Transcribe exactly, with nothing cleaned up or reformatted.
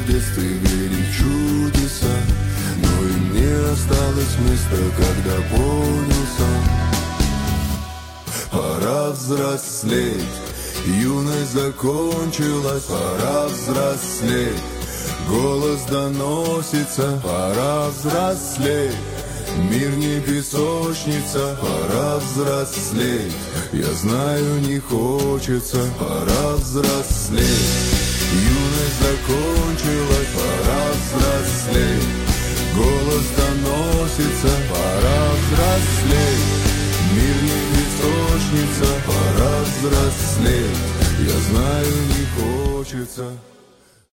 в детстве верить в чудеса, но и мне осталось место, когда понял сам. Пора взрослеть, юность закончилась, пора взрослеть, голос доносится, пора взрослеть. Мир не песочница, пора взрослеть. Я знаю, не хочется, пора взрослеть. Юность закончилась, пора взрослеть. Голос доносится, пора взрослеть. Мир не песочница, пора взрослеть. Я знаю, не хочется.